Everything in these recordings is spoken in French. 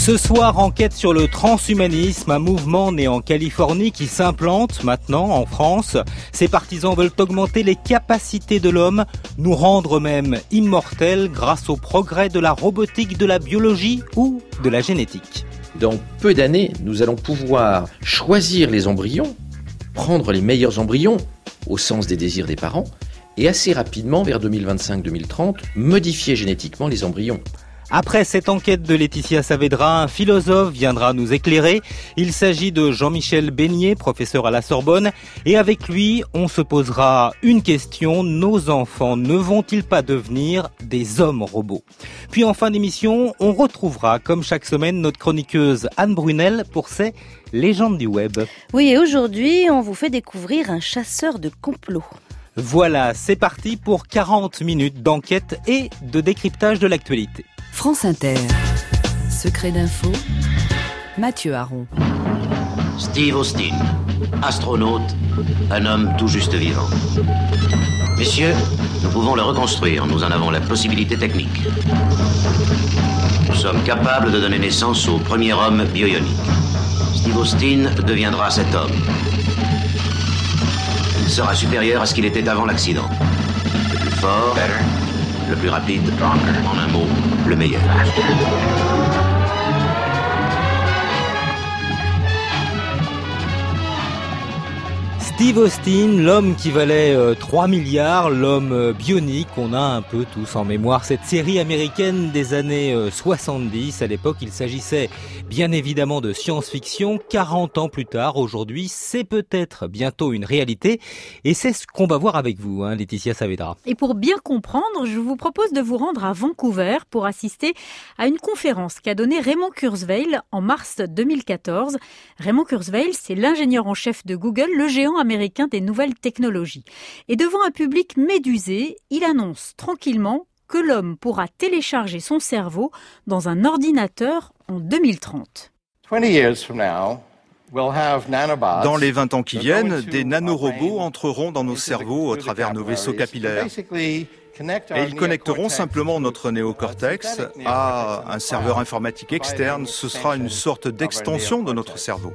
Ce soir, enquête sur le transhumanisme, un mouvement né en Californie qui s'implante maintenant en France. Ses partisans veulent augmenter les capacités de l'homme, nous rendre même immortels grâce au progrès de la robotique, de la biologie ou de la génétique. Dans peu d'années, nous allons pouvoir choisir les embryons, prendre les meilleurs embryons au sens des désirs des parents et assez rapidement, vers 2025-2030, modifier génétiquement les embryons. Après cette enquête de Laetitia Saavedra, un philosophe viendra nous éclairer. Il s'agit de Jean-Michel Beignet, professeur à la Sorbonne. Et avec lui, on se posera une question. Nos enfants ne vont-ils pas devenir des hommes robots ? Puis en fin d'émission, on retrouvera, comme chaque semaine, notre chroniqueuse Anne Brunel pour ses légendes du web. Oui, et aujourd'hui, on vous fait découvrir un chasseur de complots. Voilà, c'est parti pour 40 minutes d'enquête et de décryptage de l'actualité. France Inter. Secret d'info, Mathieu Aron. Steve Austin, astronaute, un homme tout juste vivant. Messieurs, nous pouvons le reconstruire, nous en avons la possibilité technique. Nous sommes capables de donner naissance au premier homme bio-ionique. Steve Austin deviendra cet homme. Il sera supérieur à ce qu'il était avant l'accident. Le plus fort, le plus rapide, en un mot, le meilleur. Steve Austin, l'homme qui valait 3 milliards, l'homme bionique, on a un peu tous en mémoire cette série américaine des années 70. À l'époque, il s'agissait bien évidemment de science-fiction. 40 ans plus tard, aujourd'hui, c'est peut-être bientôt une réalité. Et c'est ce qu'on va voir avec vous, Laetitia Saavedra. Et pour bien comprendre, je vous propose de vous rendre à Vancouver pour assister à une conférence qu'a donnée Raymond Kurzweil en mars 2014. Raymond Kurzweil, c'est l'ingénieur en chef de Google, le géant américain des nouvelles technologies. Et devant un public médusé, il annonce tranquillement que l'homme pourra télécharger son cerveau dans un ordinateur en 2030. Dans les 20 ans qui viennent, des nanorobots entreront dans nos cerveaux au travers nos vaisseaux capillaires. Et ils connecteront simplement notre néocortex à un serveur informatique externe. Ce sera une sorte d'extension de notre cerveau.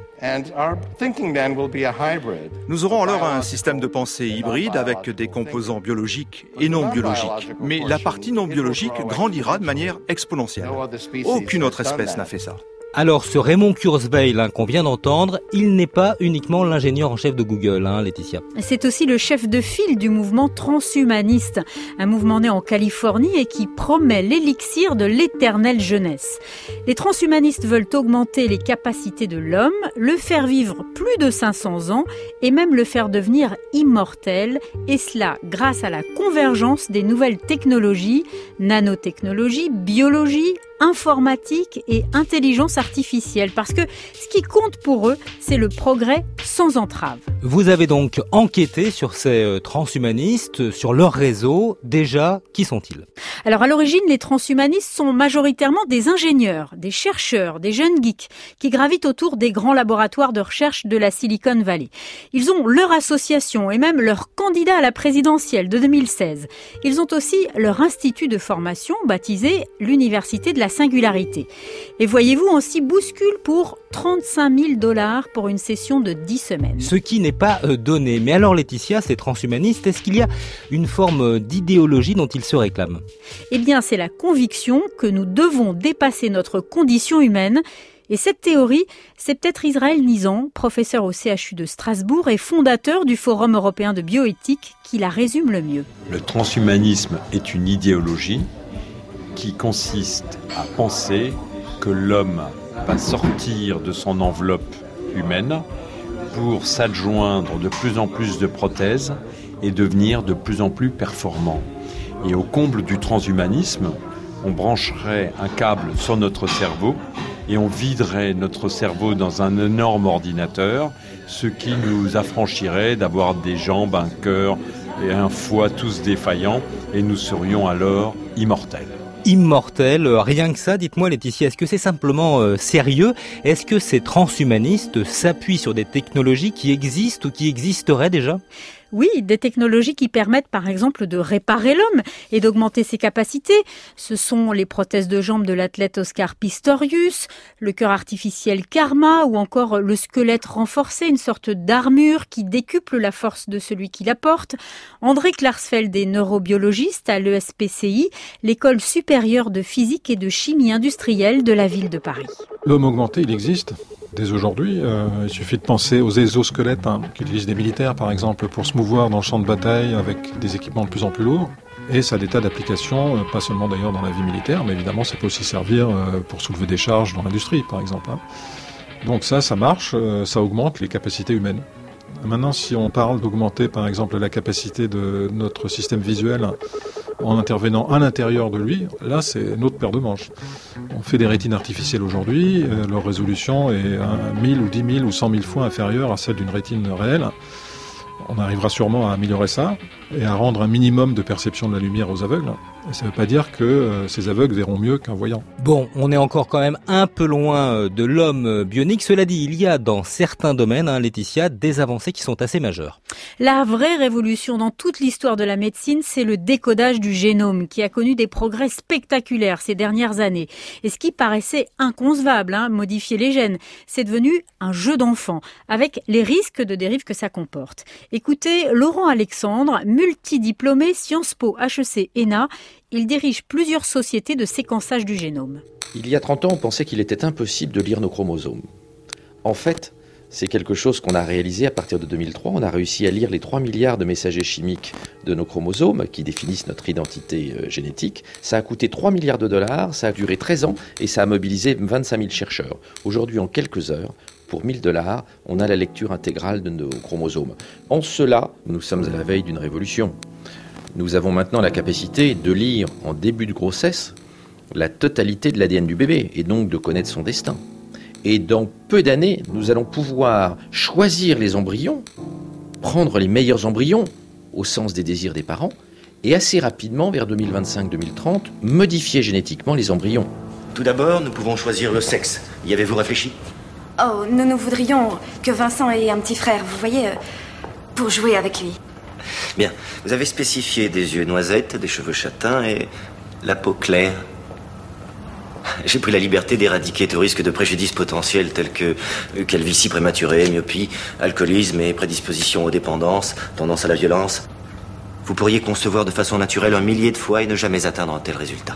Nous aurons alors un système de pensée hybride avec des composants biologiques et non biologiques. Mais la partie non biologique grandira de manière exponentielle. Aucune autre espèce n'a fait ça. Alors, ce Raymond Kurzweil qu'on vient d'entendre, il n'est pas uniquement l'ingénieur en chef de Google, Laetitia. C'est aussi le chef de file du mouvement transhumaniste, un mouvement né en Californie et qui promet l'élixir de l'éternelle jeunesse. Les transhumanistes veulent augmenter les capacités de l'homme, le faire vivre plus de 500 ans et même le faire devenir immortel, et cela grâce à la convergence des nouvelles technologies, nanotechnologie, biologie, informatique et intelligence artificielle, parce que ce qui compte pour eux, c'est le progrès sans entrave. Vous avez donc enquêté sur ces transhumanistes, sur leur réseau. Déjà, qui sont-ils ? Alors à l'origine, les transhumanistes sont majoritairement des ingénieurs, des chercheurs, des jeunes geeks qui gravitent autour des grands laboratoires de recherche de la Silicon Valley. Ils ont leur association et même leur candidat à la présidentielle de 2016. Ils ont aussi leur institut de formation baptisé l'Université de la Singularité. Et voyez-vous, on s'y bouscule pour $35 000 pour une session de 10 semaines. Ce qui n'est pas donné. Mais alors Laetitia, ces transhumanistes, est-ce qu'il y a une forme d'idéologie dont ils se réclament ? Eh bien, c'est la conviction que nous devons dépasser notre condition humaine. Et cette théorie, c'est peut-être Israël Nizan, professeur au CHU de Strasbourg et fondateur du Forum européen de bioéthique, qui la résume le mieux. Le transhumanisme est une idéologie qui consiste à penser que l'homme va sortir de son enveloppe humaine pour s'adjoindre de plus en plus de prothèses et devenir de plus en plus performant. Et au comble du transhumanisme, on brancherait un câble sur notre cerveau et on viderait notre cerveau dans un énorme ordinateur, ce qui nous affranchirait d'avoir des jambes, un cœur et un foie tous défaillants, et nous serions alors immortels. immortel, rien que ça. Dites-moi Laetitia, est-ce que c'est simplement sérieux? Est-ce que ces transhumanistes s'appuient sur des technologies qui existent ou qui existeraient déjà? Oui, des technologies qui permettent par exemple de réparer l'homme et d'augmenter ses capacités. Ce sont les prothèses de jambes de l'athlète Oscar Pistorius, le cœur artificiel Karma ou encore le squelette renforcé, une sorte d'armure qui décuple la force de celui qui la porte. André Klarsfeld est neurobiologiste à l'ESPCI, l'école supérieure de physique et de chimie industrielle de la ville de Paris. L'homme augmenté, il existe. Dès aujourd'hui, il suffit de penser aux exosquelettes qu'utilisent des militaires, par exemple, pour se mouvoir dans le champ de bataille avec des équipements de plus en plus lourds. Et ça a des tas d'applications, pas seulement d'ailleurs dans la vie militaire, mais évidemment, ça peut aussi servir pour soulever des charges dans l'industrie, par exemple. Donc ça marche, ça augmente les capacités humaines. Maintenant, si on parle d'augmenter, par exemple, la capacité de notre système visuel en intervenant à l'intérieur de lui, là, c'est une autre paire de manches. On fait des rétines artificielles aujourd'hui, leur résolution est 1000 ou 10 000 ou 100 000 fois inférieure à celle d'une rétine réelle. On arrivera sûrement à améliorer ça et à rendre un minimum de perception de la lumière aux aveugles. Et ça ne veut pas dire que ces aveugles verront mieux qu'un voyant. Bon, on est encore quand même un peu loin de l'homme bionique. Cela dit, il y a dans certains domaines, Laetitia, des avancées qui sont assez majeures. La vraie révolution dans toute l'histoire de la médecine, c'est le décodage du génome qui a connu des progrès spectaculaires ces dernières années. Et ce qui paraissait inconcevable, modifier les gènes, c'est devenu un jeu d'enfant avec les risques de dérive que ça comporte. Écoutez Laurent Alexandre, multidiplômé Sciences Po HEC ENA. Il dirige plusieurs sociétés de séquençage du génome. Il y a 30 ans, on pensait qu'il était impossible de lire nos chromosomes. En fait, c'est quelque chose qu'on a réalisé à partir de 2003. On a réussi à lire les 3 milliards de messagers chimiques de nos chromosomes qui définissent notre identité génétique. Ça a coûté 3 milliards de dollars, ça a duré 13 ans et ça a mobilisé 25 000 chercheurs. Aujourd'hui, en quelques heures, pour 1000 $, on a la lecture intégrale de nos chromosomes. En cela, nous sommes à la veille d'une révolution. Nous avons maintenant la capacité de lire en début de grossesse la totalité de l'ADN du bébé et donc de connaître son destin. Et dans peu d'années, nous allons pouvoir choisir les embryons, prendre les meilleurs embryons au sens des désirs des parents et assez rapidement, vers 2025-2030, modifier génétiquement les embryons. Tout d'abord, nous pouvons choisir le sexe. Y avez-vous réfléchi? Oh, nous voudrions que Vincent ait un petit frère, vous voyez, pour jouer avec lui. Bien, vous avez spécifié des yeux noisettes, des cheveux châtains et la peau claire. J'ai pris la liberté d'éradiquer tout risque de préjudice potentiel tels que calvitie prématurée, myopie, alcoolisme et prédisposition aux dépendances, tendance à la violence. Vous pourriez concevoir de façon naturelle 1 millier de fois et ne jamais atteindre un tel résultat.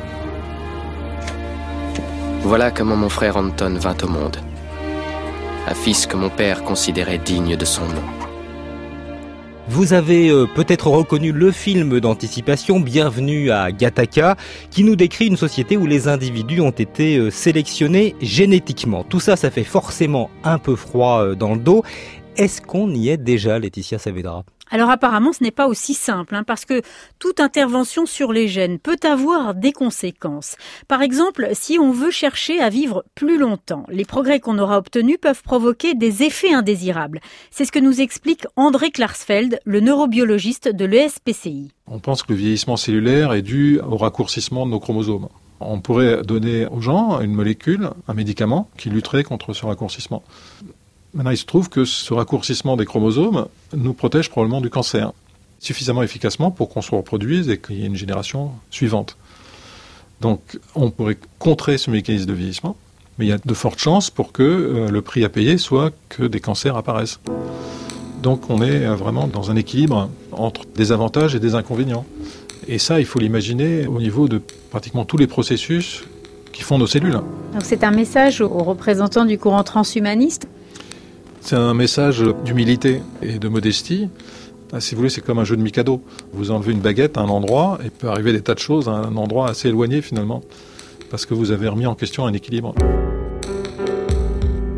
Voilà comment mon frère Anton vint au monde. Un fils que mon père considérait digne de son nom. Vous avez peut-être reconnu le film d'anticipation Bienvenue à Gattaca, qui nous décrit une société où les individus ont été sélectionnés génétiquement. Tout ça, ça fait forcément un peu froid dans le dos. Est-ce qu'on y est déjà, Laetitia Saavedra ? Alors apparemment, ce n'est pas aussi simple, parce que toute intervention sur les gènes peut avoir des conséquences. Par exemple, si on veut chercher à vivre plus longtemps, les progrès qu'on aura obtenus peuvent provoquer des effets indésirables. C'est ce que nous explique André Klarsfeld, le neurobiologiste de l'ESPCI. On pense que le vieillissement cellulaire est dû au raccourcissement de nos chromosomes. On pourrait donner aux gens une molécule, un médicament, qui lutterait contre ce raccourcissement. Maintenant, il se trouve que ce raccourcissement des chromosomes nous protège probablement du cancer, suffisamment efficacement pour qu'on se reproduise et qu'il y ait une génération suivante. Donc, on pourrait contrer ce mécanisme de vieillissement, mais il y a de fortes chances pour que le prix à payer soit que des cancers apparaissent. Donc, on est vraiment dans un équilibre entre des avantages et des inconvénients. Et ça, il faut l'imaginer au niveau de pratiquement tous les processus qui font nos cellules. Donc, c'est un message aux représentants du courant transhumaniste ? C'est un message d'humilité et de modestie. Si vous voulez, c'est comme un jeu de Mikado. Vous enlevez une baguette à un endroit et il peut arriver des tas de choses à un endroit assez éloigné finalement, parce que vous avez remis en question un équilibre.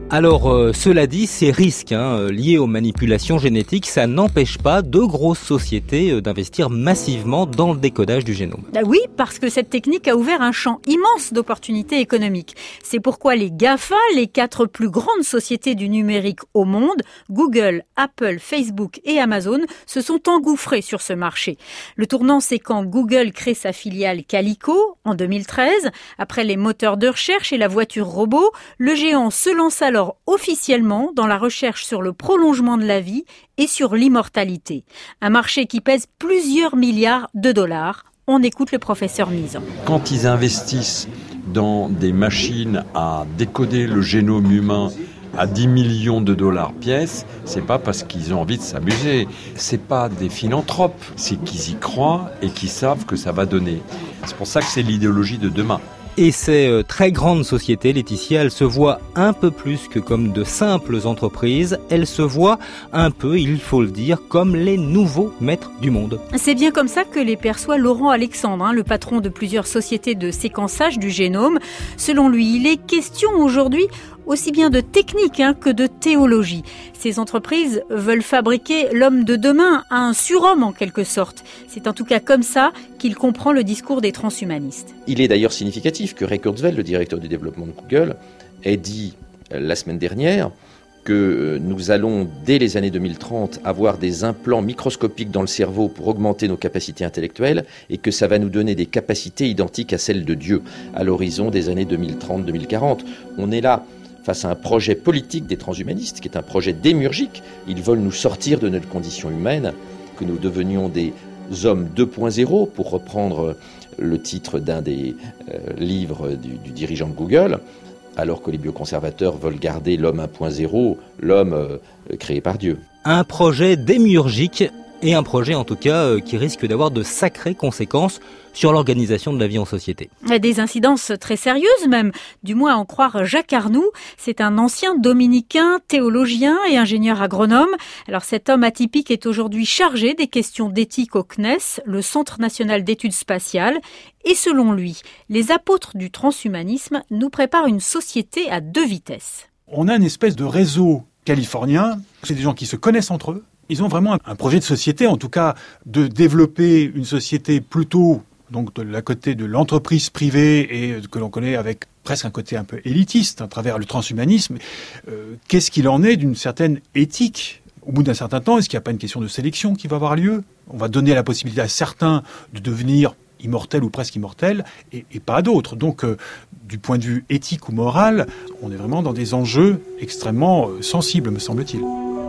Alors, cela dit, ces risques liés aux manipulations génétiques, ça n'empêche pas de grosses sociétés d'investir massivement dans le décodage du génome. Oui, parce que cette technique a ouvert un champ immense d'opportunités économiques. C'est pourquoi les GAFA, les 4 plus grandes sociétés du numérique au monde, Google, Apple, Facebook et Amazon, se sont engouffrés sur ce marché. Le tournant, c'est quand Google crée sa filiale Calico en 2013. Après les moteurs de recherche et la voiture robot, le géant se lance alors officiellement dans la recherche sur le prolongement de la vie et sur l'immortalité. Un marché qui pèse plusieurs milliards de dollars. On écoute le professeur Nizan. Quand ils investissent dans des machines à décoder le génome humain à 10 millions de dollars pièce, c'est pas parce qu'ils ont envie de s'amuser. C'est pas des philanthropes, c'est qu'ils y croient et qu'ils savent que ça va donner. C'est pour ça que c'est l'idéologie de demain. Et ces très grandes sociétés, Laetitia, elles se voient un peu plus que comme de simples entreprises. Elles se voient un peu, il faut le dire, comme les nouveaux maîtres du monde. C'est bien comme ça que les perçoit Laurent Alexandre, le patron de plusieurs sociétés de séquençage du génome. Selon lui, il est question aujourd'hui aussi bien de technique que de théologie. Ces entreprises veulent fabriquer l'homme de demain, un surhomme en quelque sorte. C'est en tout cas comme ça qu'il comprend le discours des transhumanistes. Il est d'ailleurs significatif que Ray Kurzweil, le directeur du développement de Google, ait dit la semaine dernière que nous allons, dès les années 2030, avoir des implants microscopiques dans le cerveau pour augmenter nos capacités intellectuelles et que ça va nous donner des capacités identiques à celles de Dieu à l'horizon des années 2030-2040. On est là face à un projet politique des transhumanistes, qui est un projet démiurgique. Ils veulent nous sortir de notre condition humaine, que nous devenions des hommes 2.0, pour reprendre le titre d'un des livres du dirigeant de Google, alors que les bioconservateurs veulent garder l'homme 1.0, l'homme créé par Dieu. Un projet démiurgique, et un projet en tout cas qui risque d'avoir de sacrées conséquences sur l'organisation de la vie en société. Des incidences très sérieuses même, du moins à en croire Jacques Arnoux. C'est un ancien dominicain, théologien et ingénieur agronome. Alors cet homme atypique est aujourd'hui chargé des questions d'éthique au CNES, le Centre national d'études spatiales. Et selon lui, les apôtres du transhumanisme nous préparent une société à 2 vitesses. On a une espèce de réseau californien, c'est des gens qui se connaissent entre eux. Ils ont vraiment un projet de société, en tout cas de développer une société plutôt donc de la côté de l'entreprise privée et que l'on connaît avec presque un côté un peu élitiste à travers le transhumanisme. Qu'est-ce qu'il en est d'une certaine éthique ? Au bout d'un certain temps, est-ce qu'il n'y a pas une question de sélection qui va avoir lieu ? On va donner la possibilité à certains de devenir immortels ou presque immortels et pas à d'autres. Donc, du point de vue éthique ou moral, on est vraiment dans des enjeux extrêmement sensibles, me semble-t-il.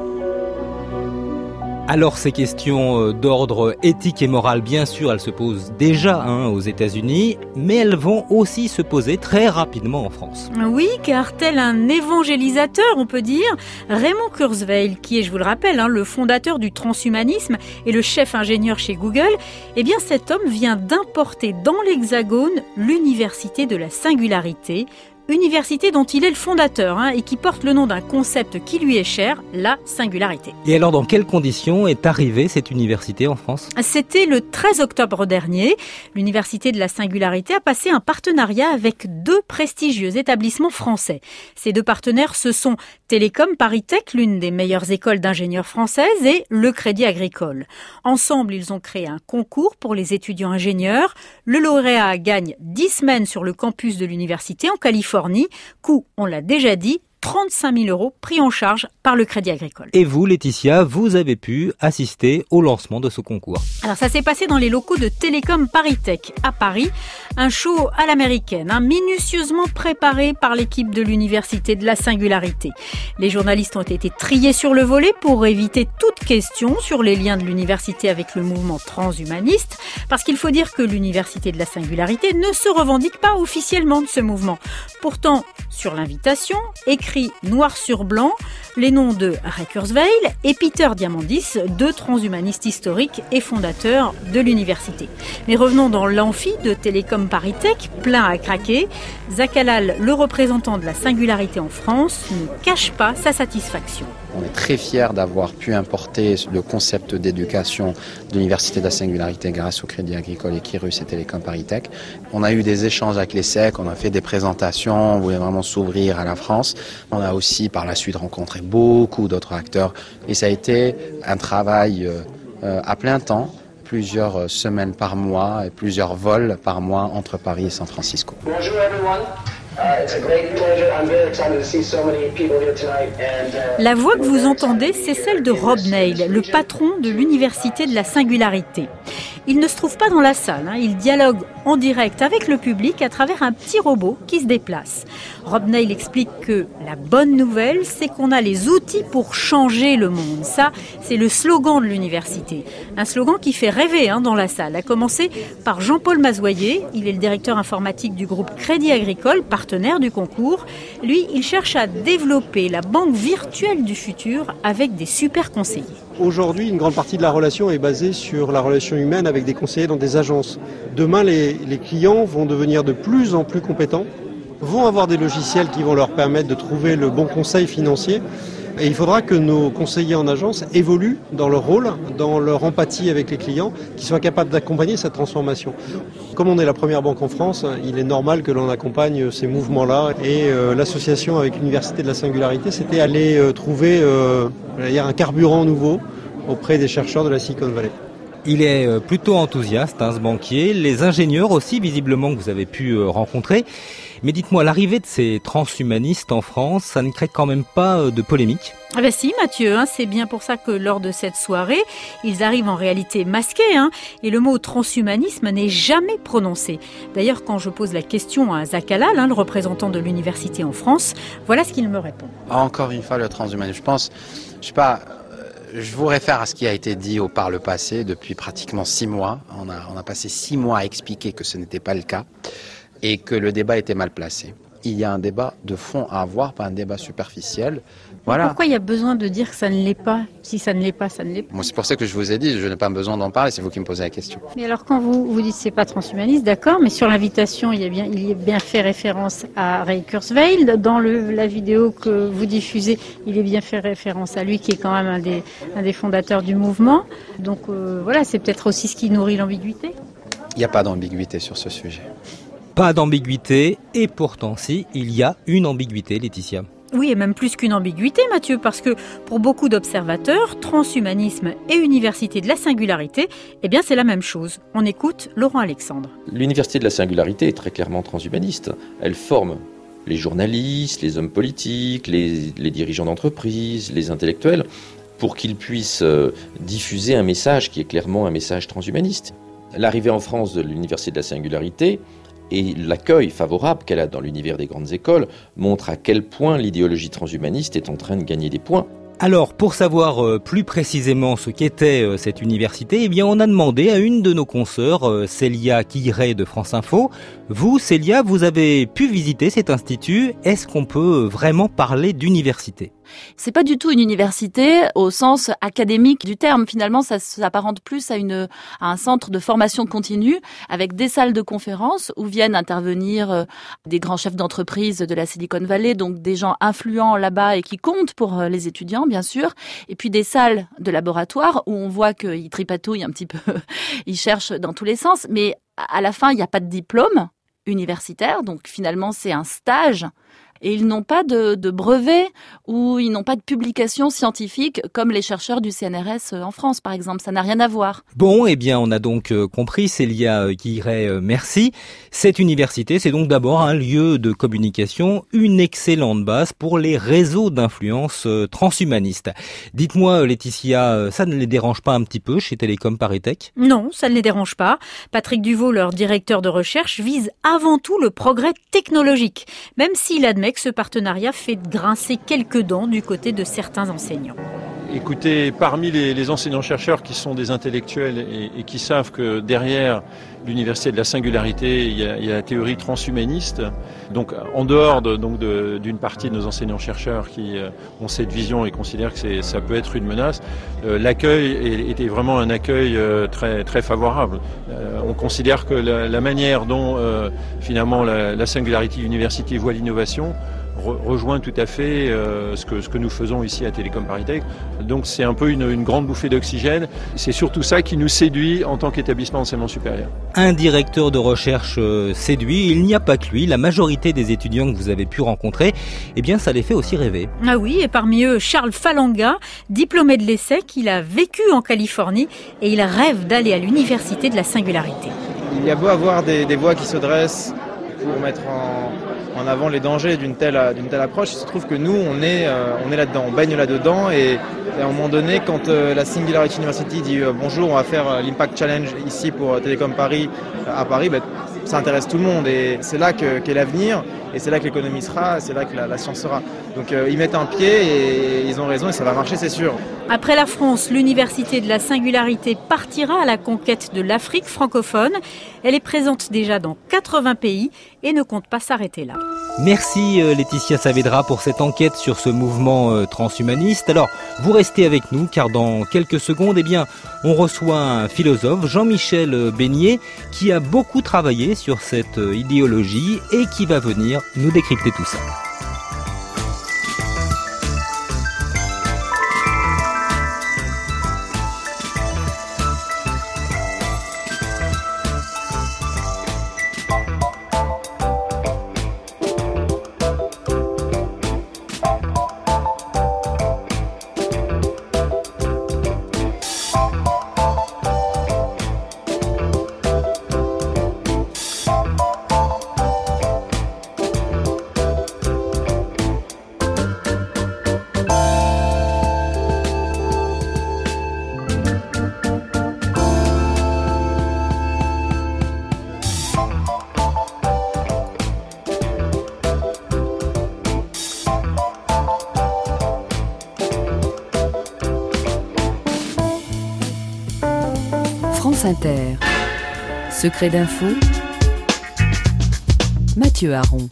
Alors ces questions d'ordre éthique et moral, bien sûr, elles se posent déjà aux États-Unis, mais elles vont aussi se poser très rapidement en France. Oui, car tel un évangélisateur, on peut dire, Raymond Kurzweil, qui est, je vous le rappelle, le fondateur du transhumanisme et le chef ingénieur chez Google, eh bien cet homme vient d'importer dans l'Hexagone l'université de la singularité, université dont il est le fondateur et qui porte le nom d'un concept qui lui est cher, la singularité. Et alors, dans quelles conditions est arrivée cette université en France ? C'était le 13 octobre dernier. L'université de la singularité a passé un partenariat avec 2 prestigieux établissements français. Ces 2 partenaires, ce sont Télécom ParisTech, l'une des meilleures écoles d'ingénieurs françaises, et le Crédit Agricole. Ensemble, ils ont créé un concours pour les étudiants ingénieurs. Le lauréat gagne 10 semaines sur le campus de l'université en Californie. Coût, on l'a déjà dit, 35 000 € pris en charge par le Crédit Agricole. Et vous, Laetitia, vous avez pu assister au lancement de ce concours. Alors ça s'est passé dans les locaux de Télécom ParisTech à Paris. Un show à l'américaine, minutieusement préparé par l'équipe de l'Université de la Singularité. Les journalistes ont été triés sur le volet pour éviter toute question sur les liens de l'université avec le mouvement transhumaniste, parce qu'il faut dire que l'Université de la Singularité ne se revendique pas officiellement de ce mouvement. Pourtant, sur l'invitation, écrit noir sur blanc, les noms de Ray Kurzweil et Peter Diamandis, 2 transhumanistes historiques et fondateurs de l'université. Mais revenons dans l'amphi de Télécom ParisTech, plein à craquer. Zach Halal, le représentant de la singularité en France, ne cache pas sa satisfaction. On est très fiers d'avoir pu importer le concept d'éducation de l'Université de la Singularité grâce au Crédit Agricole et Kirus et Télécom Paris-Tech. On a eu des échanges avec l'ESSEC, on a fait des présentations, on voulait vraiment s'ouvrir à la France. On a aussi par la suite rencontré beaucoup d'autres acteurs et ça a été un travail à plein temps, plusieurs semaines par mois et plusieurs vols par mois entre Paris et San Francisco. Bonjour everyone. It's a great pleasure. I'm very excited to see so many people here tonight. La voix que vous entendez, c'est celle de Rob Neil, le patron de l'Université de la Singularité. Il ne se trouve pas dans la salle, il dialogue en direct avec le public à travers un petit robot qui se déplace. Rob Neil explique que la bonne nouvelle, c'est qu'on a les outils pour changer le monde. Ça, c'est le slogan de l'université. Un slogan qui fait rêver dans la salle, à commencer par Jean-Paul Mazoyer. Il est le directeur informatique du groupe Crédit Agricole, partenaire du concours. Lui, il cherche à développer la banque virtuelle du futur avec des super conseillers. Aujourd'hui, une grande partie de la relation est basée sur la relation humaine avec des conseillers dans des agences. Demain, les clients vont devenir de plus en plus compétents, vont avoir des logiciels qui vont leur permettre de trouver le bon conseil financier. Et il faudra que nos conseillers en agence évoluent dans leur rôle, dans leur empathie avec les clients, qu'ils soient capables d'accompagner cette transformation. Comme on est la première banque en France, il est normal que l'on accompagne ces mouvements-là. Et l'association avec l'Université de la Singularité, c'était aller trouver un carburant nouveau auprès des chercheurs de la Silicon Valley. Il est plutôt enthousiaste, ce banquier. Les ingénieurs aussi, visiblement, que vous avez pu rencontrer. Mais dites-moi, l'arrivée de ces transhumanistes en France, ça ne crée quand même pas de polémique ? Ah ben si Mathieu, c'est bien pour ça que lors de cette soirée, ils arrivent en réalité masqués, et le mot transhumanisme n'est jamais prononcé. D'ailleurs, quand je pose la question à Zach Halal, le représentant de l'université en France, voilà ce qu'il me répond. Encore une fois, le transhumanisme, je vous réfère à ce qui a été dit par le passé depuis pratiquement 6 mois. On a passé 6 mois à expliquer que ce n'était pas le cas et que le débat était mal placé. Il y a un débat de fond à avoir, pas un débat superficiel. Voilà. Pourquoi il y a besoin de dire que ça ne l'est pas ? Si ça ne l'est pas, ça ne l'est pas. Bon, c'est pour ça que je vous ai dit, je n'ai pas besoin d'en parler, c'est vous qui me posez la question. Mais alors quand vous dites c'est pas transhumaniste, d'accord, mais sur l'invitation, il y a bien fait référence à Ray Kurzweil. Dans la vidéo que vous diffusez, il est bien fait référence à lui, qui est quand même un des fondateurs du mouvement. Donc voilà, c'est peut-être aussi ce qui nourrit l'ambiguïté. Il n'y a pas d'ambiguïté sur ce sujet. Pas d'ambiguïté, et pourtant si, il y a une ambiguïté, Laetitia. Oui, et même plus qu'une ambiguïté, Mathieu, parce que pour beaucoup d'observateurs, transhumanisme et Université de la Singularité, c'est la même chose. On écoute Laurent Alexandre. L'Université de la Singularité est très clairement transhumaniste. Elle forme les journalistes, les hommes politiques, les dirigeants d'entreprise, les intellectuels, pour qu'ils puissent diffuser un message qui est clairement un message transhumaniste. L'arrivée en France de l'Université de la Singularité et l'accueil favorable qu'elle a dans l'univers des grandes écoles montre à quel point l'idéologie transhumaniste est en train de gagner des points. Alors, pour savoir plus précisément ce qu'était cette université, on a demandé à une de nos consoeurs, Célia Quilleret de France Info. Vous, Célia, vous avez pu visiter cet institut. Est-ce qu'on peut vraiment parler d'université ? C'est pas du tout une université au sens académique du terme. Finalement, ça s'apparente plus à un centre de formation continue avec des salles de conférences où viennent intervenir des grands chefs d'entreprise de la Silicon Valley, donc des gens influents là-bas et qui comptent pour les étudiants, bien sûr. Et puis des salles de laboratoire où on voit qu'ils tripatouillent un petit peu, ils cherchent dans tous les sens. Mais à la fin, il n'y a pas de diplôme universitaire, donc finalement, c'est un stage. Et ils n'ont pas de brevet ou ils n'ont pas de publication scientifique comme les chercheurs du CNRS en France, par exemple. Ça n'a rien à voir. Bon, on a donc compris, Célia Quilleret, merci. Cette université, c'est donc d'abord un lieu de communication, une excellente base pour les réseaux d'influence transhumanistes. Dites-moi, Laetitia, ça ne les dérange pas un petit peu chez Télécom Paris-Tech ? Non, ça ne les dérange pas. Patrick Duvaux, leur directeur de recherche, vise avant tout le progrès technologique, même s'il admet que ce partenariat fait grincer quelques dents du côté de certains enseignants. Écoutez, parmi les enseignants-chercheurs qui sont des intellectuels et qui savent que derrière l'Université de la Singularité, il y a la théorie transhumaniste. Donc, en dehors d'une partie de nos enseignants-chercheurs qui ont cette vision et considèrent que ça peut être une menace, l'accueil était vraiment un accueil très, très favorable. On considère que la manière dont finalement la Singularity University voit l'innovation rejoint tout à fait ce que nous faisons ici à Télécom ParisTech. Donc c'est un peu une grande bouffée d'oxygène. C'est surtout ça qui nous séduit en tant qu'établissement d'enseignement supérieur. Un directeur de recherche séduit, il n'y a pas que lui. La majorité des étudiants que vous avez pu rencontrer, eh bien ça les fait aussi rêver. Ah oui, et parmi eux, Charles Falanga, diplômé de l'ESSEC, il a vécu en Californie et il rêve d'aller à l'université de la singularité. Il y a beau avoir des voix qui se dressent pour mettre en avant les dangers d'une telle approche, il se trouve que nous, on est là-dedans, on baigne là-dedans et à un moment donné, quand la Singularity University dit bonjour, on va faire l'Impact Challenge ici pour Télécom Paris à Paris, ça intéresse tout le monde et c'est là qu'est l'avenir et c'est là que l'économie sera, c'est là que la science sera. Donc ils mettent un pied et ils ont raison et ça va marcher, c'est sûr. Après la France, l'Université de la Singularité partira à la conquête de l'Afrique francophone. Elle est présente déjà dans 80 pays et ne compte pas s'arrêter là. Merci Laetitia Saavedra pour cette enquête sur ce mouvement transhumaniste. Alors, vous restez avec nous car dans quelques secondes, on reçoit un philosophe, Jean-Michel Beignet, qui a beaucoup travaillé sur cette idéologie et qui va venir nous décrypter tout ça. France Inter. Secret d'info. Mathieu Aron.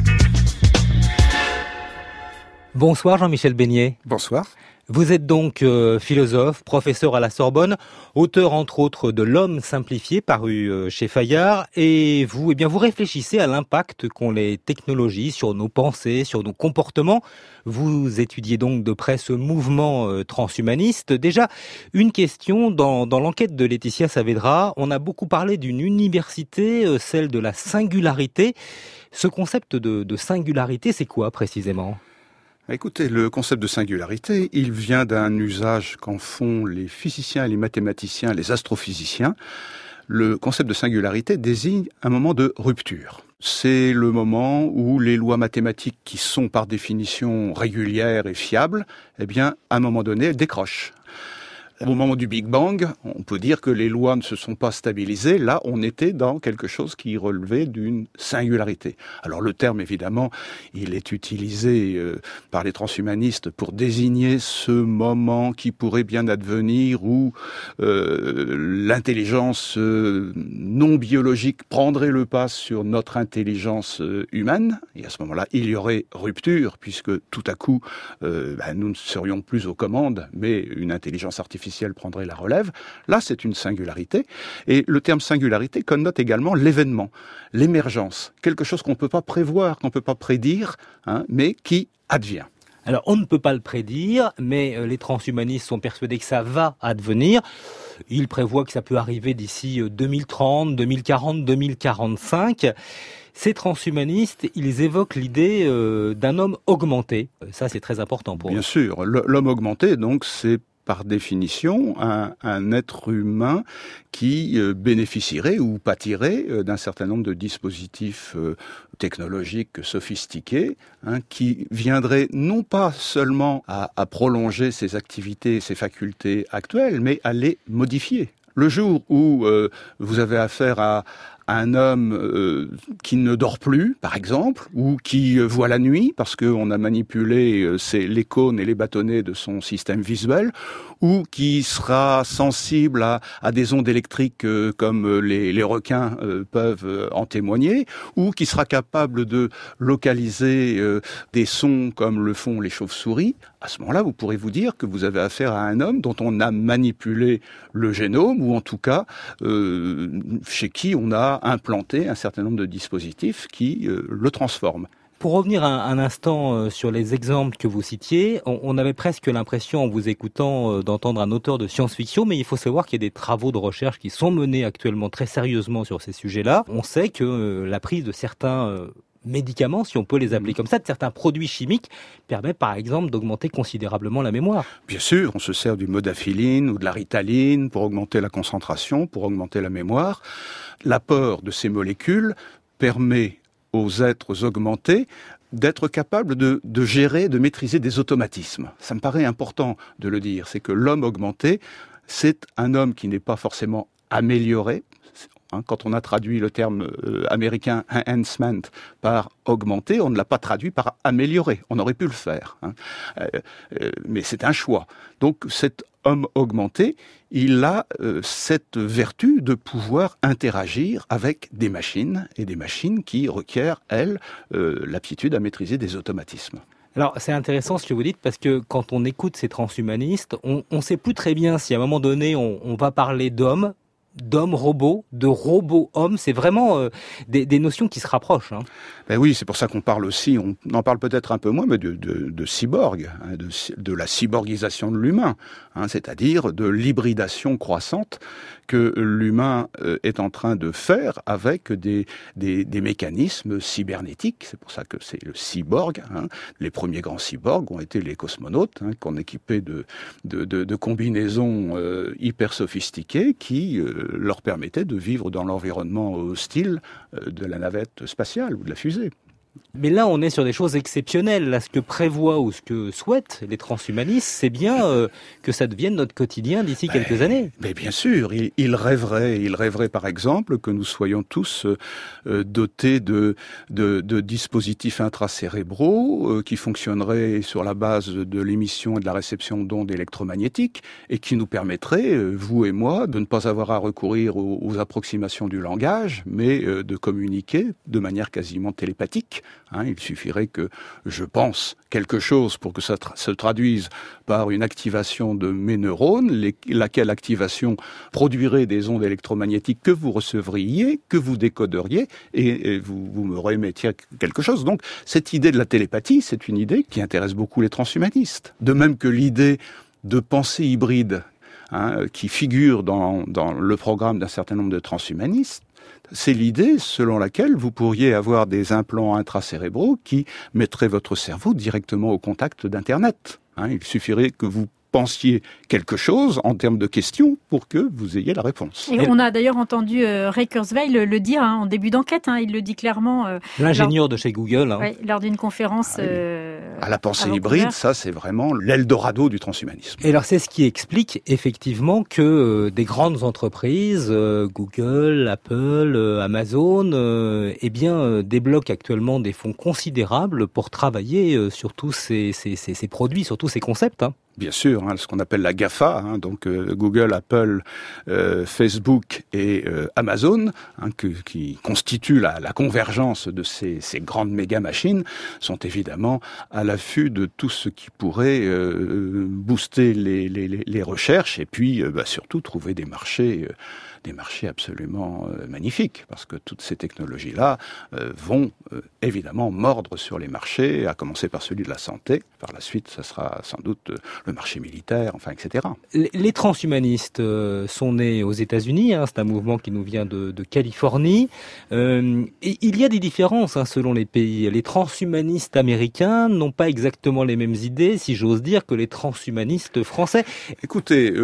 Bonsoir Jean-Michel Beignet. Bonsoir. Vous êtes donc philosophe, professeur à la Sorbonne, auteur entre autres de L'homme simplifié paru chez Fayard et vous réfléchissez à l'impact qu'ont les technologies sur nos pensées, sur nos comportements. Vous étudiez donc de près ce mouvement transhumaniste. Déjà, une question dans l'enquête de Laetitia Saavedra, on a beaucoup parlé d'une université, celle de la singularité. Ce concept de singularité, c'est quoi précisément ? Écoutez, le concept de singularité, il vient d'un usage qu'en font les physiciens, les mathématiciens, les astrophysiciens. Le concept de singularité désigne un moment de rupture. C'est le moment où les lois mathématiques, qui sont par définition régulières et fiables, à un moment donné, elles décrochent. Au moment du Big Bang, on peut dire que les lois ne se sont pas stabilisées. Là, on était dans quelque chose qui relevait d'une singularité. Alors le terme, évidemment, il est utilisé par les transhumanistes pour désigner ce moment qui pourrait bien advenir où l'intelligence non biologique prendrait le pas sur notre intelligence humaine. Et à ce moment-là, il y aurait rupture, puisque tout à coup, nous ne serions plus aux commandes, mais une intelligence artificielle prendrait la relève. Là, c'est une singularité. Et le terme singularité connote également l'événement, l'émergence, quelque chose qu'on ne peut pas prévoir, qu'on ne peut pas prédire, mais qui advient. Alors, on ne peut pas le prédire, mais les transhumanistes sont persuadés que ça va advenir. Ils prévoient que ça peut arriver d'ici 2030, 2040, 2045. Ces transhumanistes, ils évoquent l'idée d'un homme augmenté. Ça, c'est très important pour eux. Bien sûr. L'homme augmenté, donc, c'est par définition, un être humain qui bénéficierait ou pâtirait d'un certain nombre de dispositifs technologiques sophistiqués, qui viendraient non pas seulement à prolonger ses activités, ses facultés actuelles, mais à les modifier. Le jour où vous avez affaire à un homme qui ne dort plus, par exemple, ou qui voit la nuit parce qu'on a manipulé les cônes et les bâtonnets de son système visuel, ou qui sera sensible à des ondes électriques comme les requins peuvent en témoigner, ou qui sera capable de localiser des sons comme le font les chauves-souris. À ce moment-là, vous pourrez vous dire que vous avez affaire à un homme dont on a manipulé le génome, ou en tout cas chez qui on a implanté un certain nombre de dispositifs qui le transforment. Pour revenir un instant sur les exemples que vous citiez, on avait presque l'impression en vous écoutant d'entendre un auteur de science-fiction, mais il faut savoir qu'il y a des travaux de recherche qui sont menés actuellement très sérieusement sur ces sujets-là. On sait que la prise de certains médicaments, si on peut les appeler comme ça, de certains produits chimiques, permet par exemple d'augmenter considérablement la mémoire. Bien sûr, on se sert du modafinil ou de la ritaline pour augmenter la concentration, pour augmenter la mémoire. L'apport de ces molécules permet aux êtres augmentés d'être capables de gérer, de maîtriser des automatismes. Ça me paraît important de le dire, c'est que l'homme augmenté, c'est un homme qui n'est pas forcément amélioré. Quand on a traduit le terme américain enhancement par augmenter, on ne l'a pas traduit par améliorer. On aurait pu le faire, mais c'est un choix. Donc cet homme augmenté, il a cette vertu de pouvoir interagir avec des machines, et des machines qui requièrent, elles, l'aptitude à maîtriser des automatismes. Alors, c'est intéressant ce que vous dites, parce que quand on écoute ces transhumanistes, on ne sait plus très bien si à un moment donné, on va parler d'hommes-robots, de robots-hommes. C'est vraiment des notions qui se rapprochent. Ben oui, c'est pour ça qu'on parle aussi, on en parle peut-être un peu moins, mais de cyborg, de la cyborgisation de l'humain, c'est-à-dire de l'hybridation croissante que l'humain est en train de faire avec des mécanismes cybernétiques. C'est pour ça que c'est le cyborg. Les premiers grands cyborgs ont été les cosmonautes, qu'on équipait de combinaisons hyper sophistiquées qui leur permettaient de vivre dans l'environnement hostile de la navette spatiale ou de la fusée. Mais là, on est sur des choses exceptionnelles. Là, ce que prévoient ou ce que souhaitent les transhumanistes, c'est bien que ça devienne notre quotidien d'ici quelques années. Mais bien sûr, ils rêveraient par exemple que nous soyons tous dotés de dispositifs intracérébraux qui fonctionneraient sur la base de l'émission et de la réception d'ondes électromagnétiques et qui nous permettraient, vous et moi, de ne pas avoir à recourir aux approximations du langage, mais de communiquer de manière quasiment télépathique. Il suffirait que je pense quelque chose pour que ça se traduise par une activation de mes neurones, laquelle activation produirait des ondes électromagnétiques que vous recevriez, que vous décoderiez, et vous me remettiez quelque chose. Donc cette idée de la télépathie, c'est une idée qui intéresse beaucoup les transhumanistes. De même que l'idée de pensée hybride, qui figure dans le programme d'un certain nombre de transhumanistes, c'est l'idée selon laquelle vous pourriez avoir des implants intracérébraux qui mettraient votre cerveau directement au contact d'Internet. Il suffirait que vous pensiez quelque chose en termes de questions pour que vous ayez la réponse. Et on a d'ailleurs entendu Ray Kurzweil le dire en début d'enquête, il le dit clairement. L'ingénieur de chez Google. Lors d'une conférence. À la pensée hybride, ça c'est vraiment l'Eldorado du transhumanisme. Et alors c'est ce qui explique effectivement que des grandes entreprises, Google, Apple, Amazon, débloquent actuellement des fonds considérables pour travailler sur tous ces produits, sur tous ces concepts. Bien sûr, ce qu'on appelle la GAFA, donc Google, Apple, Facebook et Amazon, qui constituent la convergence de ces grandes méga-machines, sont évidemment à l'affût de tout ce qui pourrait booster les recherches et puis surtout trouver des marchés absolument magnifiques, parce que toutes ces technologies-là vont évidemment mordre sur les marchés, à commencer par celui de la santé. Par la suite, ça sera sans doute le marché militaire, etc. Les transhumanistes sont nés aux États-Unis, c'est un mouvement qui nous vient de Californie. Et il y a des différences selon les pays. Les transhumanistes américains n'ont pas exactement les mêmes idées, si j'ose dire, que les transhumanistes français. Écoutez,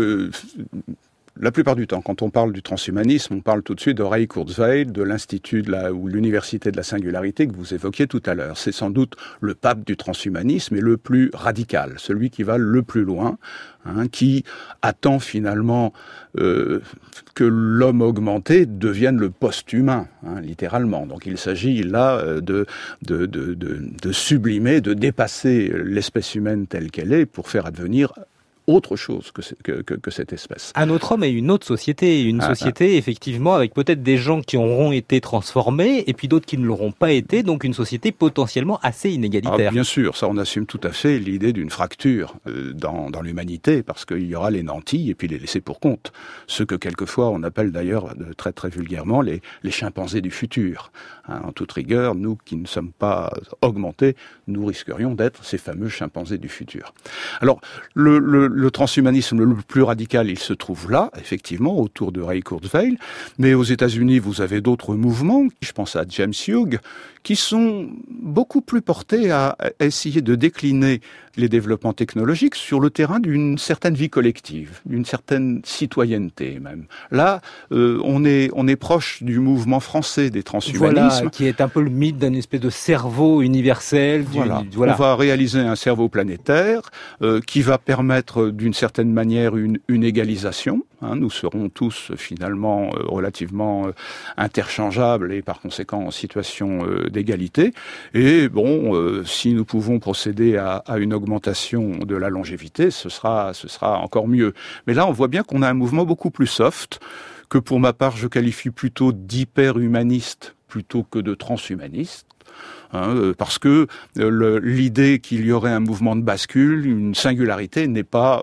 la plupart du temps, quand on parle du transhumanisme, on parle tout de suite de Ray Kurzweil, de l'Institut ou l'Université de la Singularité que vous évoquiez tout à l'heure. C'est sans doute le pape du transhumanisme et le plus radical, celui qui va le plus loin, qui attend finalement que l'homme augmenté devienne le post-humain, littéralement. Donc il s'agit là de sublimer, de dépasser l'espèce humaine telle qu'elle est pour faire advenir autre chose que cette espèce. Un autre homme et une autre société. Une société, effectivement, avec peut-être des gens qui auront été transformés et puis d'autres qui ne l'auront pas été, donc une société potentiellement assez inégalitaire. Bien sûr, ça on assume tout à fait l'idée d'une fracture dans l'humanité, parce qu'il y aura les nantis et puis les laissés pour compte. Ceux que quelquefois on appelle d'ailleurs très très vulgairement les chimpanzés du futur. En toute rigueur, nous qui ne sommes pas augmentés, nous risquerions d'être ces fameux chimpanzés du futur. Alors, le transhumanisme le plus radical, il se trouve là, effectivement, autour de Ray Kurzweil, mais aux États-Unis, vous avez d'autres mouvements, je pense à James Hughes, qui sont beaucoup plus portés à essayer de décliner les développements technologiques sur le terrain d'une certaine vie collective, d'une certaine citoyenneté même. Là, on est proche du mouvement français des transhumanismes. Voilà, qui est un peu le mythe d'un espèce de cerveau universel. Voilà. On va réaliser un cerveau planétaire qui va permettre d'une certaine manière une égalisation. Nous serons tous finalement relativement interchangeables et par conséquent en situation d'égalité. Et si nous pouvons procéder à une augmentation de la longévité, ce sera encore mieux. Mais là, on voit bien qu'on a un mouvement beaucoup plus soft, que pour ma part, je qualifie plutôt d'hyper-humaniste plutôt que de transhumaniste. Parce que l'idée qu'il y aurait un mouvement de bascule, une singularité, n'est pas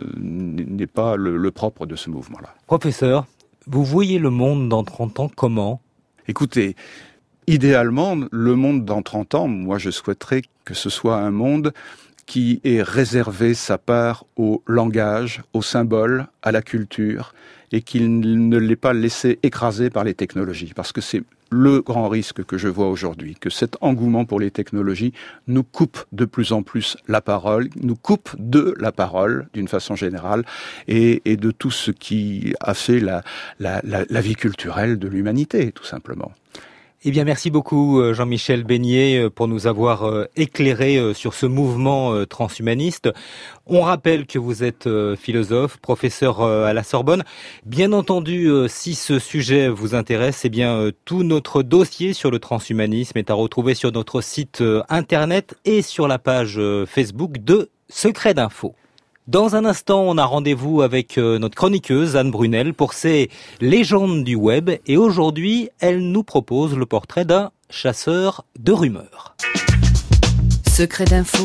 le propre de ce mouvement-là. Professeur, vous voyez le monde dans 30 ans comment ? Écoutez, idéalement, le monde dans 30 ans, moi je souhaiterais que ce soit un monde qui ait réservé sa part au langage, au symbole, à la culture, et qu'il ne l'ait pas laissé écraser par les technologies. Parce que c'est le grand risque que je vois aujourd'hui, que cet engouement pour les technologies nous coupe de plus en plus la parole, nous coupe de la parole d'une façon générale et de tout ce qui a fait la vie culturelle de l'humanité, tout simplement. Eh bien, merci beaucoup Jean-Michel Beignet pour nous avoir éclairé sur ce mouvement transhumaniste. On rappelle que vous êtes philosophe, professeur à la Sorbonne. Bien entendu, si ce sujet vous intéresse, eh bien tout notre dossier sur le transhumanisme est à retrouver sur notre site internet et sur la page Facebook de Secret d'Info. Dans un instant, on a rendez-vous avec notre chroniqueuse Anne Brunel pour ses légendes du web. Et aujourd'hui, elle nous propose le portrait d'un chasseur de rumeurs. Secret d'info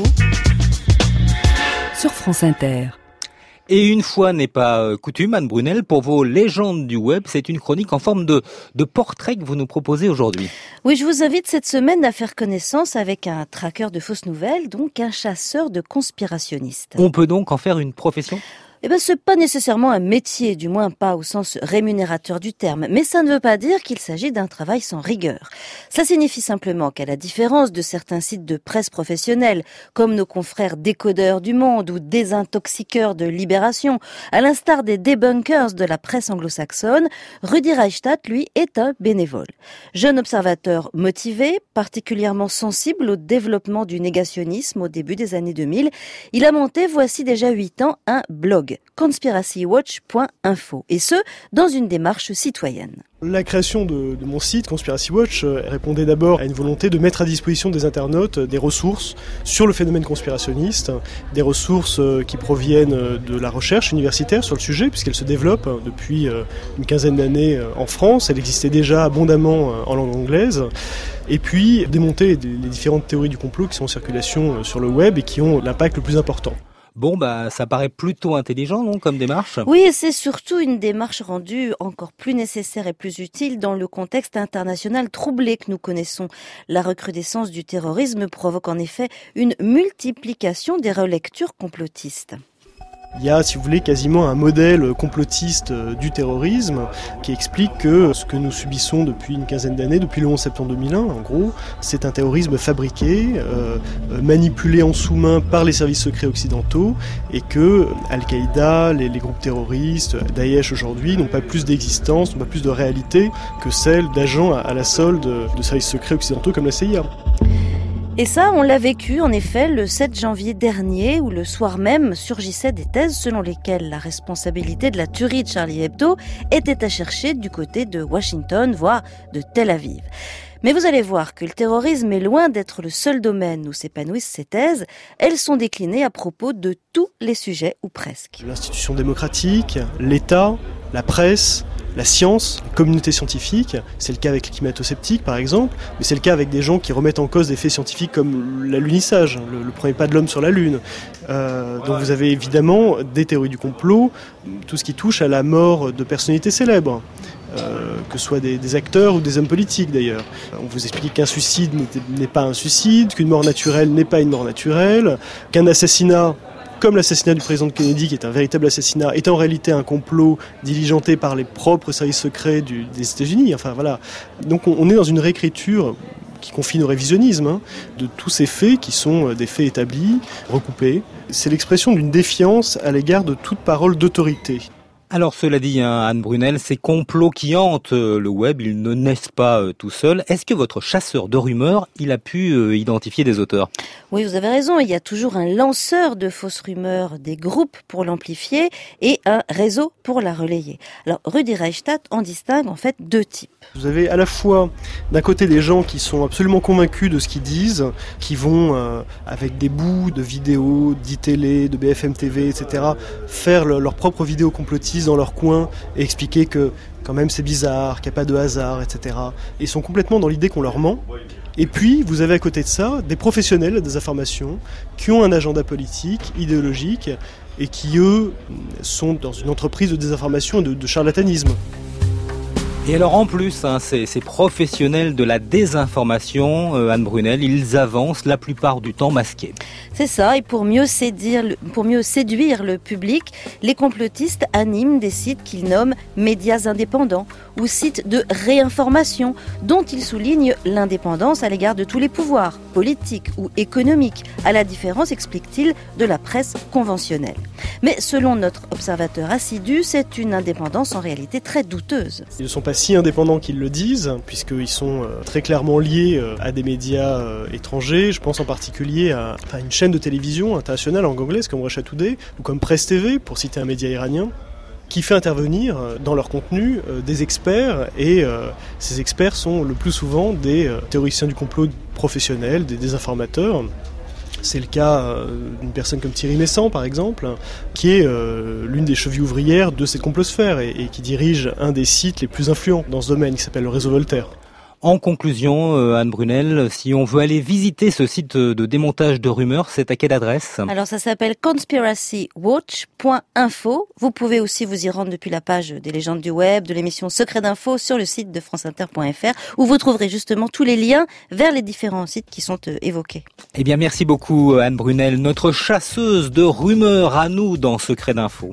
sur France Inter. Et une fois n'est pas coutume, Anne Brunel, pour vos légendes du web, c'est une chronique en forme de portrait que vous nous proposez aujourd'hui. Oui, je vous invite cette semaine à faire connaissance avec un traqueur de fausses nouvelles, donc un chasseur de conspirationnistes. On peut donc en faire une profession ? Eh ben, c'est pas nécessairement un métier, du moins pas au sens rémunérateur du terme, mais ça ne veut pas dire qu'il s'agit d'un travail sans rigueur. Ça signifie simplement qu'à la différence de certains sites de presse professionnels, comme nos confrères Décodeurs du Monde ou Désintoxiqueurs de Libération, à l'instar des débunkers de la presse anglo-saxonne, Rudi Reichstadt, lui, est un bénévole. Jeune observateur motivé, particulièrement sensible au développement du négationnisme au début des années 2000, il a monté, voici déjà 8 ans, un blog. conspiracywatch.info, et ce, dans une démarche citoyenne. La création de mon site, Conspiracy Watch, répondait d'abord à une volonté de mettre à disposition des internautes des ressources sur le phénomène conspirationniste, des ressources qui proviennent de la recherche universitaire sur le sujet, puisqu'elle se développe depuis une quinzaine d'années en France. Elle existait déjà abondamment en langue anglaise. Et puis démonter les différentes théories du complot qui sont en circulation sur le web et qui ont l'impact le plus important. Bon, ça paraît plutôt intelligent, non, comme démarche ? Oui, et c'est surtout une démarche rendue encore plus nécessaire et plus utile dans le contexte international troublé que nous connaissons. La recrudescence du terrorisme provoque en effet une multiplication des relectures complotistes. Il y a, si vous voulez, quasiment un modèle complotiste du terrorisme qui explique que ce que nous subissons depuis une quinzaine d'années, depuis le 11 septembre 2001, en gros, c'est un terrorisme fabriqué, manipulé en sous-main par les services secrets occidentaux, et que Al-Qaïda, les groupes terroristes, Daesh aujourd'hui, n'ont pas plus d'existence, n'ont pas plus de réalité que celle d'agents à la solde de services secrets occidentaux comme la CIA. Et ça, on l'a vécu en effet le 7 janvier dernier, où le soir même surgissaient des thèses selon lesquelles la responsabilité de la tuerie de Charlie Hebdo était à chercher du côté de Washington, voire de Tel Aviv. Mais vous allez voir que le terrorisme est loin d'être le seul domaine où s'épanouissent ces thèses. Elles sont déclinées à propos de tous les sujets, ou presque. L'institution démocratique, l'État, la presse, la science, les communautés scientifiques, c'est le cas avec les climato-sceptiques par exemple, mais c'est le cas avec des gens qui remettent en cause des faits scientifiques comme l'alunissage, le premier pas de l'homme sur la Lune. Donc vous avez évidemment des théories du complot, tout ce qui touche à la mort de personnalités célèbres. Que ce soit des acteurs ou des hommes politiques d'ailleurs. On vous explique qu'un suicide n'est pas un suicide, qu'une mort naturelle n'est pas une mort naturelle, qu'un assassinat, comme l'assassinat du président Kennedy, qui est un véritable assassinat, est en réalité un complot diligenté par les propres services secrets des États-Unis. Enfin voilà. Donc on est dans une réécriture qui confine au révisionnisme de tous ces faits qui sont des faits établis, recoupés. C'est l'expression d'une défiance à l'égard de toute parole d'autorité. Alors cela dit, Anne Brunel, ces complots qui hantent le web, ils ne naissent pas tout seuls. Est-ce que votre chasseur de rumeurs, il a pu identifier des auteurs ? Oui, vous avez raison, il y a toujours un lanceur de fausses rumeurs, des groupes pour l'amplifier et un réseau pour la relayer. Alors Rudi Reichstadt en distingue en fait deux types. Vous avez à la fois d'un côté des gens qui sont absolument convaincus de ce qu'ils disent, qui vont avec des bouts de vidéos, d'ITélé, de BFM TV, etc., faire leur propre vidéo complotiste dans leur coin et expliquer que quand même c'est bizarre, qu'il n'y a pas de hasard, etc. Ils sont complètement dans l'idée qu'on leur ment. Et puis, vous avez à côté de ça des professionnels des informations qui ont un agenda politique, idéologique, et qui, eux, sont dans une entreprise de désinformation et de charlatanisme. Et alors en plus, ces professionnels de la désinformation, Anne Brunel, ils avancent la plupart du temps masqués. C'est ça, et pour mieux séduire le public, les complotistes animent des sites qu'ils nomment médias indépendants ou sites de réinformation, dont ils soulignent l'indépendance à l'égard de tous les pouvoirs, politiques ou économiques, à la différence, explique-t-il, de la presse conventionnelle. Mais selon notre observateur assidu, c'est une indépendance en réalité très douteuse. Ils ne sont pas si indépendants qu'ils le disent, puisqu'ils sont très clairement liés à des médias étrangers. Je pense en particulier à une chaîne de télévision internationale anglaise comme Russia Today ou comme Press TV, pour citer un média iranien, qui fait intervenir dans leur contenu des experts, et ces experts sont le plus souvent des théoriciens du complot professionnels, des désinformateurs. C'est le cas d'une personne comme Thierry Messant, par exemple, qui est l'une des chevilles ouvrières de cette complosphère et qui dirige un des sites les plus influents dans ce domaine, qui s'appelle le Réseau Voltaire. En conclusion, Anne Brunel, si on veut aller visiter ce site de démontage de rumeurs, c'est à quelle adresse ? Alors ça s'appelle conspiracywatch.info. Vous pouvez aussi vous y rendre depuis la page des légendes du web, de l'émission Secret d'Info sur le site de franceinter.fr, où vous trouverez justement tous les liens vers les différents sites qui sont évoqués. Eh bien merci beaucoup Anne Brunel, notre chasseuse de rumeurs à nous dans Secret d'Info.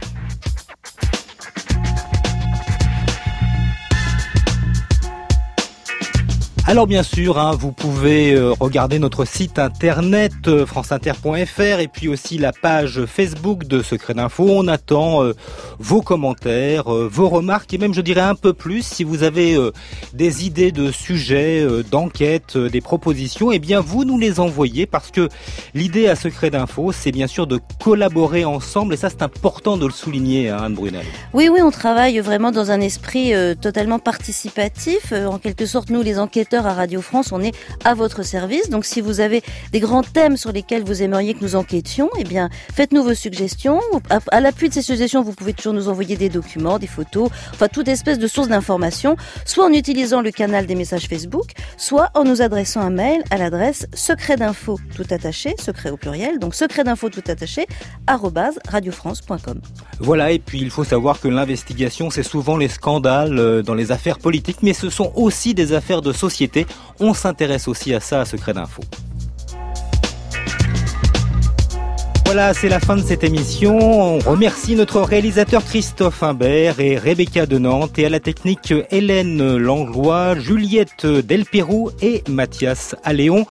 Alors bien sûr, vous pouvez regarder notre site internet franceinter.fr et puis aussi la page Facebook de Secret d'Info. On attend vos commentaires, vos remarques et même je dirais un peu plus si vous avez des idées de sujets, d'enquêtes, des propositions, eh bien vous nous les envoyez parce que l'idée à Secret d'Info, c'est bien sûr de collaborer ensemble et ça c'est important de le souligner, Anne Brunel. Oui, on travaille vraiment dans un esprit totalement participatif. En quelque sorte, nous les enquêteurs à Radio France, on est à votre service. Donc si vous avez des grands thèmes sur lesquels vous aimeriez que nous enquêtions, eh bien faites-nous vos suggestions. À l'appui de ces suggestions, vous pouvez toujours nous envoyer des documents, des photos, enfin toute espèce de source d'information, soit en utilisant le canal des messages Facebook, soit en nous adressant un mail à l'adresse secretdinfo tout attaché, secret au pluriel, donc secretdinfo tout attaché @radiofrance.com. Voilà, et puis il faut savoir que l'investigation, c'est souvent les scandales dans les affaires politiques, mais ce sont aussi des affaires de société. On s'intéresse aussi à ça à Secret d'Info. Voilà, c'est la fin de cette émission. On remercie notre réalisateur Christophe Imbert et Rebecca de Nantes et à la technique Hélène Langlois, Juliette Delpérou et Mathias Alléon.